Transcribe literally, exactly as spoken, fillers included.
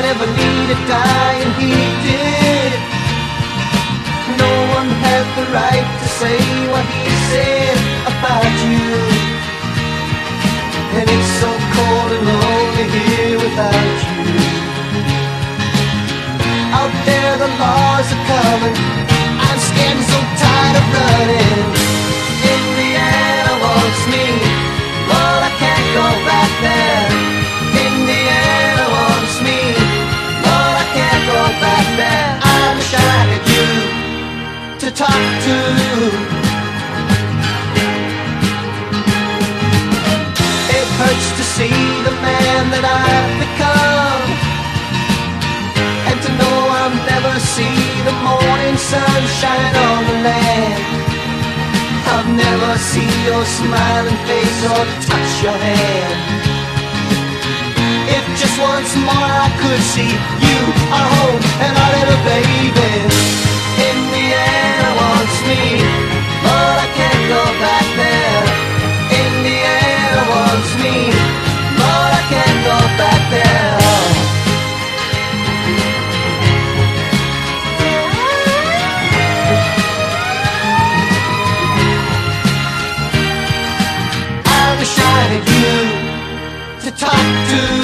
never need a die, and he did. No one had the right to say what he said about you. And it's so cold and lonely here without you. Out there the laws are coming, I'm scared and so tired of running. Indiana wants me, but I can't go back there. Indiana wants me, but I can't go back there. I wish I had you to talk to. It hurts to see the man that I've become, and to know I'll never see the morning sunshine on the land. I'll never see your smiling face or touch your hand. If just once more I could see you, our home, and our little baby.